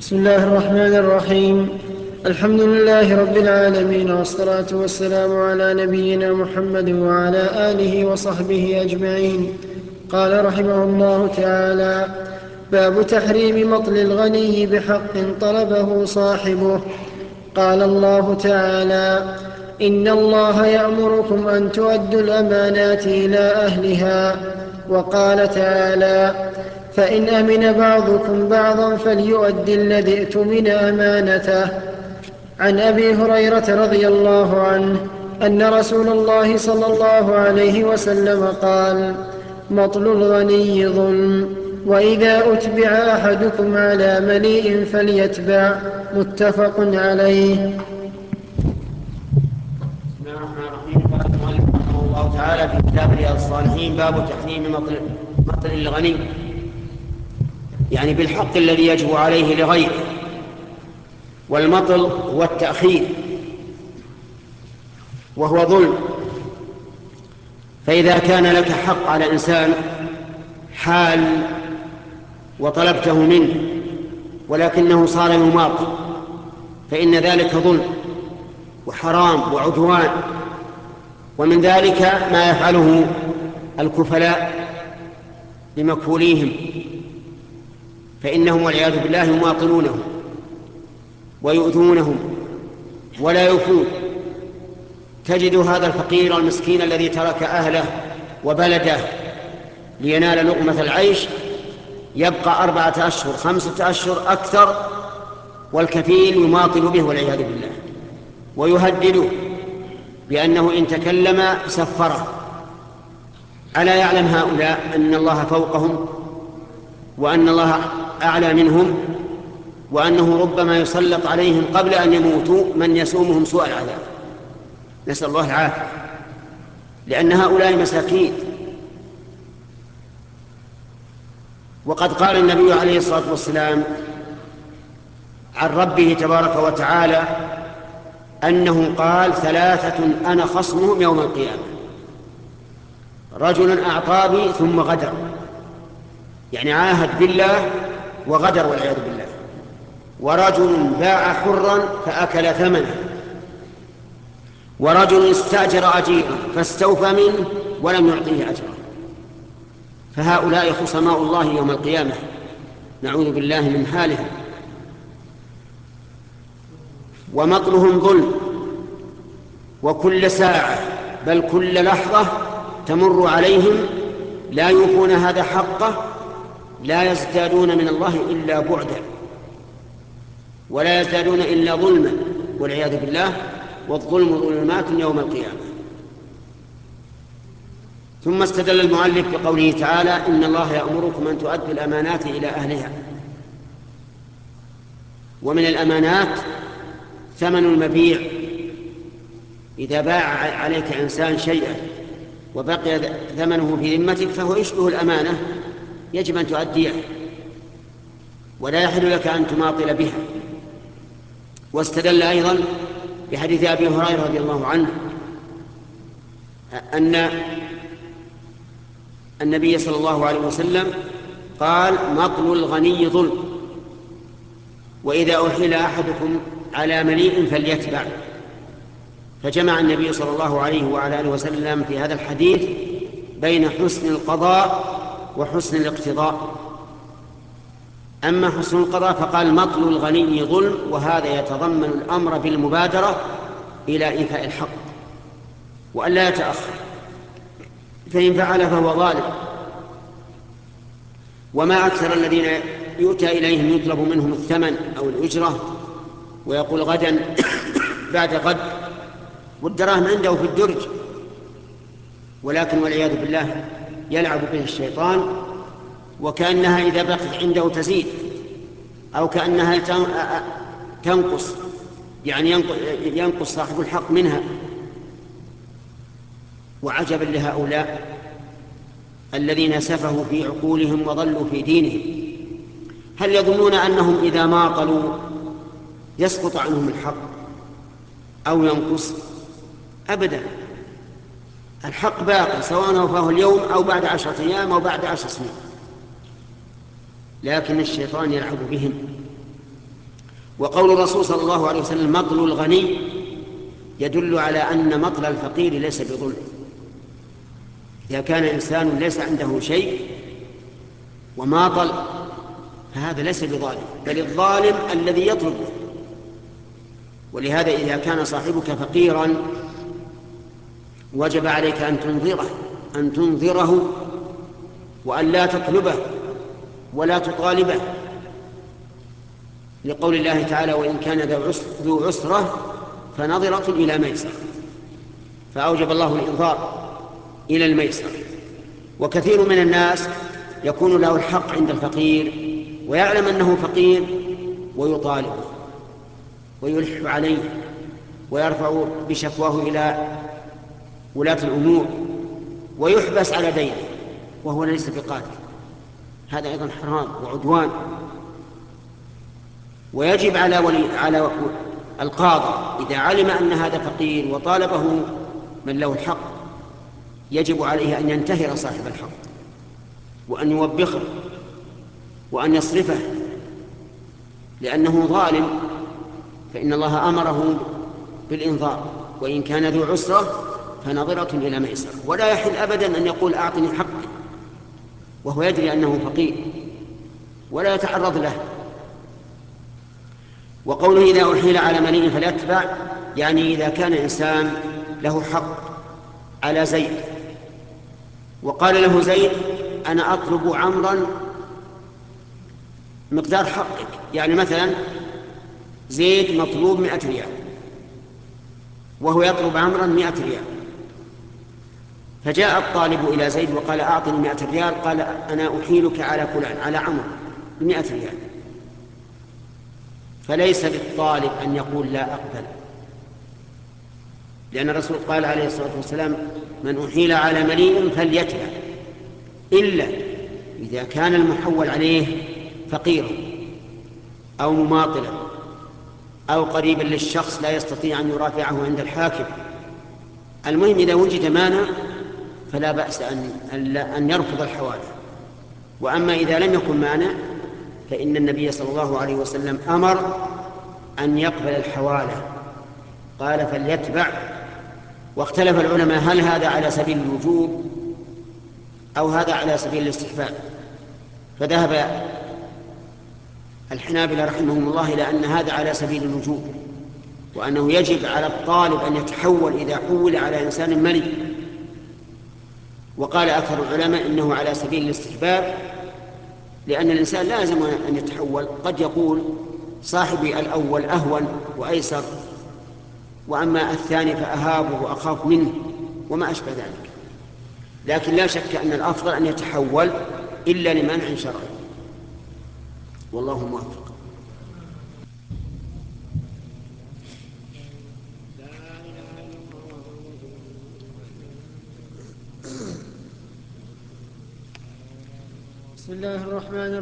بسم الله الرحمن الرحيم. الحمد لله رب العالمين، والصلاة والسلام على نبينا محمد وعلى آله وصحبه أجمعين. قال رحمه الله تعالى: باب تحريم مطل الغني بحق طلبه صاحبه. قال الله تعالى: إن الله يأمركم أن تؤدوا الأمانات إلى أهلها. وقال تعالى: فإن أمن بعضكم بعضا فليؤد الذي اؤتمن أمانته. عن أبي هريرة رضي الله عنه أن رسول الله صلى الله عليه وسلم قال: مطل الغني ظلم، وإذا أتبع أحدكم على مليء فليتبع. متفق عليه. بسم الله الرحمن الرحيم. قال المؤلف رحمه الله تعالى في كتاب رياض الصالحين: باب تحريم مطل الغني، يعني بالحق الذي يجب عليه لغيره. والمطل هو التأخير، وهو ظلم. فإذا كان لك حق على إنسان حال وطلبته منه ولكنه صار يماطل، فإن ذلك ظلم وحرام وعدوان. ومن ذلك ما يفعله الكفلاء بمكفوليهم، فإنهم والعياذ بالله يماطلونهم ويؤذونهم ولا يوفون. تجد هذا الفقير المسكين الذي ترك أهله وبلده لينال لقمة العيش يبقى 4 أشهر 5 أشهر أكثر، والكفيل يماطل به والعياذ بالله ويهدده بأنه إن تكلم سفره. ألا يعلم هؤلاء أن الله فوقهم، وأن الله أعلى منهم، وأنه ربما يسلط عليهم قبل أن يموتوا من يسومهم سوء العذاب؟ نسأل الله العافية، لأن هؤلاء مساكين. وقد قال النبي عليه الصلاة والسلام عن ربه تبارك وتعالى أنه قال: 3 أنا خصمهم يوم القيامة: رجل أعطى ثم غدر، يعني عاهد بالله وغدر والعياذ بالله. ورجل باع حرا فأكل ثمنه. ورجل استأجر أجيرا فاستوفى منه ولم يعطيه أجرا. فهؤلاء خصماء الله يوم القيامة، نعوذ بالله من حالهم. ومطلهم ظلم، وكل ساعة بل كل لحظة تمر عليهم لا يوفون هذا حقه لا يزدادون من الله إلا بعدا، ولا يزدادون إلا ظلما والعياذ بالله. والظلم ظلمات يوم القيامة. ثم استدل المؤلف بقوله تعالى: إن الله يأمركم أن تؤدوا الأمانات إلى أهلها. ومن الأمانات ثمن المبيع. إذا باع عليك إنسان شيئا وبقي ثمنه في ذمتك فهو يشبه الأمانة، يجب أن تؤديه، ولا يحل لك أن تماطل بها. واستدل أيضا بحديث أبي هريرة رضي الله عنه أن النبي صلى الله عليه وسلم قال: مطل الغني ظلم، وإذا أحيل أحدكم على مليء فليتبع. فجمع النبي صلى الله عليه وعلى آله وسلم في هذا الحديث بين حسن القضاء وحسن الاقتضاء. أما حسن القضاء فقال: مطل الغني ظلم، وهذا يتضمن الأمر بالمبادرة إلى إيفاء الحق وألا يتأخر، فإن فعل فهو ظالم. وما أكثر الذين يؤتى إليهم يطلب منهم الثمن أو الأجرة ويقول غدا بعد غد، والدراهم عنده في الدرج، ولكن والعياذ بالله يلعب به الشيطان، وكأنها إذا بقت عنده تزيد، أو كأنها تنقص، يعني ينقص صاحب الحق منها. وعجبا لهؤلاء الذين سفهوا في عقولهم وضلوا في دينهم. هل يظنون أنهم إذا ماطلوا يسقط عنهم الحق أو ينقص؟ أبدا، الحق باقي سواء وفاه اليوم أو بعد 10 أيام أو بعد 10 سنين. لكن الشيطان يلعب بهم وقول الرسول صلى الله عليه وسلم مطل الغني يدل على أن مطل الفقير ليس بظلم. إذا كان إنسان ليس عنده شيء وماطل فهذا ليس بظالم، بل الظالم الذي يطلبه. ولهذا إذا كان صاحبك فقيرا وجب عليك أن تنظره وأن لا تطلبه ولا تطالبه، لقول الله تعالى وإن كان ذو عسرة فنظرة إلى ميسر، فأوجب الله الإنظار إلى الميسر. وكثير من الناس يكون له الحق عند الفقير ويعلم أنه فقير ويطالبه ويلح عليه ويرفع بشكواه إلى ولاة الأمور ويحبس على دينه وهو ليس بقادر. هذا أيضا حرام وعدوان. ويجب على القاضي إذا علم أن هذا فقير وطالبه من له الحق يجب عليه أن ينتهر صاحب الحق وأن يوبخه وأن يصرفه، لأنه ظالم، فإن الله أمره بالإنظار وإن كان ذو عسرة فنظرة إلى ميسر. ولا يحل أبدا أن يقول أعطني حقي وهو يدري أنه فقير ولا يتعرض له. وقوله إذا أحيل على مليء فليتبع، يعني إذا كان إنسان له حق على زيد وقال له زيد أنا أطلب عمرا مقدار حقك، يعني مثلا زيد مطلوب 100 ريال وهو يطلب عمرا 100 ريال، فجاء الطالب إلى زيد وقال أعطني 100 ريال، قال أنا أحيلك على فلان على عمرو 100 ريال، فليس للطالب أن يقول لا أقبل، لأن الرسول قال عليه الصلاة والسلام من أحيل على مليء فليتبع، إلا إذا كان المحول عليه فقيرا أو مماطلا أو قريبا للشخص لا يستطيع أن يرافعه عند الحاكم. المهم إذا وجد مانع فلا بأس أن يرفض الحوالة. وأما إذا لم يكن مانع فإن النبي صلى الله عليه وسلم أمر أن يقبل الحوالة، قال فليتبع. واختلف العلماء هل هذا على سبيل الوجوب أو هذا على سبيل الاستحباب، فذهب الحنابلة رحمهم الله إلى أن هذا على سبيل الوجوب، وأنه يجب على الطالب أن يتحول إذا حول على إنسان ملي. وقال أكثر العلماء إنه على سبيل الاستحباب، لأن الإنسان لازم أن يتحول، قد يقول صاحبي الأول أهون وأيسر وأما الثاني فأهابه وأخاف منه وما أشبه ذلك. لكن لا شك أن الأفضل أن يتحول إلا لمنع شرعي، والله موفق. بسم الله الرحمن الرحيم.